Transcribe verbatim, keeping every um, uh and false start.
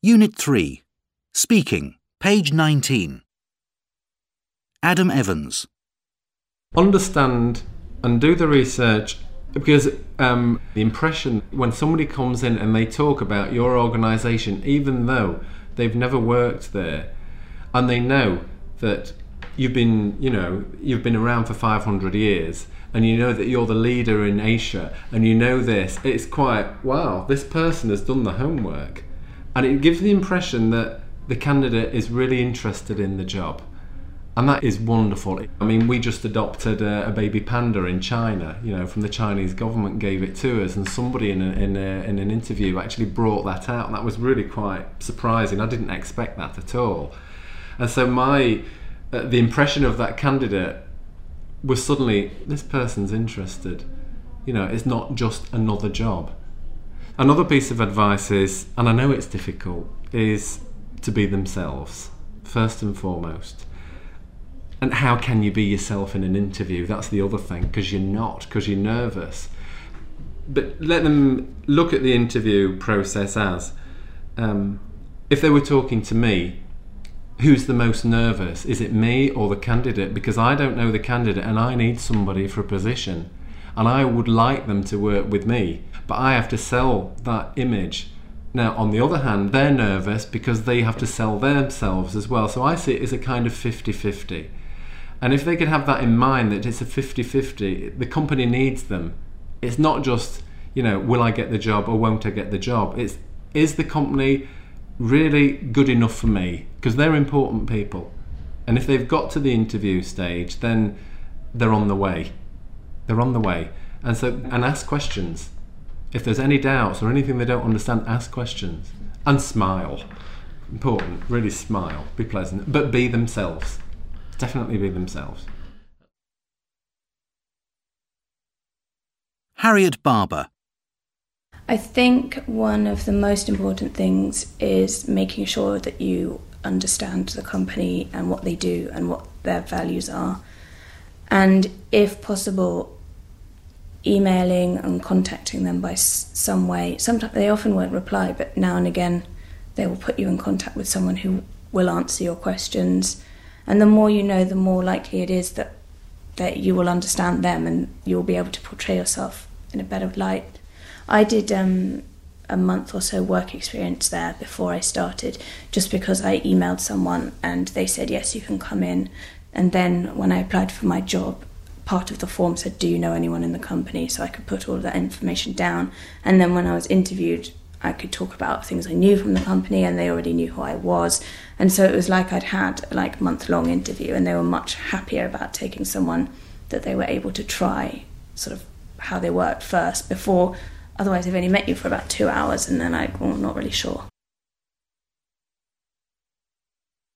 Unit three. Speaking, page nineteen. Adam Evans. Understand and do the research, because um, the impression when somebody comes in and they talk about your organisation, even though they've never worked there, and they know that you've been, you know, you've been around for five hundred years, and you know that you're the leader in Asia, and you know this, it's quite, wow, this person has done the homework. And it gives the impression that the candidate is really interested in the job. And that is wonderful. I mean, we just adopted a, a baby panda in China, you know, from the Chinese government gave it to us, and somebody in, a, in, a, in an interview actually brought that out, and that was really quite surprising. I didn't expect that at all. And so my, uh, the impression of that candidate was suddenly, this person's interested. You know, it's not just another job. Another piece of advice is, and I know it's difficult, is to be themselves, first and foremost. And how can you be yourself in an interview? That's the other thing, because you're not, because you're nervous. But let them look at the interview process as, um, if they were talking to me, who's the most nervous? Is it me or the candidate? Because I don't know the candidate and I need somebody for a position. And I would like them to work with me, but I have to sell that image. Now, on the other hand, they're nervous because they have to sell themselves as well. So I see it as a kind of fifty-fifty. And if they could have that in mind, that it's a fifty-fifty, the company needs them. It's not just, you know, will I get the job or won't I get the job? It's, is the company really good enough for me? Because they're important people. And if they've got to the interview stage, then they're on the way. They're on the way. And so, and ask questions. If there's any doubts or anything they don't understand, ask questions. And smile. Important, really smile, be pleasant, but be themselves. Definitely be themselves. Harriet Barber. I think one of the most important things is making sure that you understand the company and what they do and what their values are. And if possible, emailing and contacting them by some way. Sometimes they often won't reply, but now and again they will put you in contact with someone who will answer your questions. And the more you know, the more likely it is that, that you will understand them and you'll be able to portray yourself in a better light. I did um, a month or so work experience there before I started, just because I emailed someone and they said, yes, you can come in. And then when I applied for my job, part of the form said, do you know anyone in the company? So I could put all of that information down. And then when I was interviewed, I could talk about things I knew from the company, and they already knew who I was. And so it was like I'd had a like month-long interview, and they were much happier about taking someone that they were able to try sort of how they worked first before. Otherwise, they've only met you for about two hours, and then I'm well, not really sure.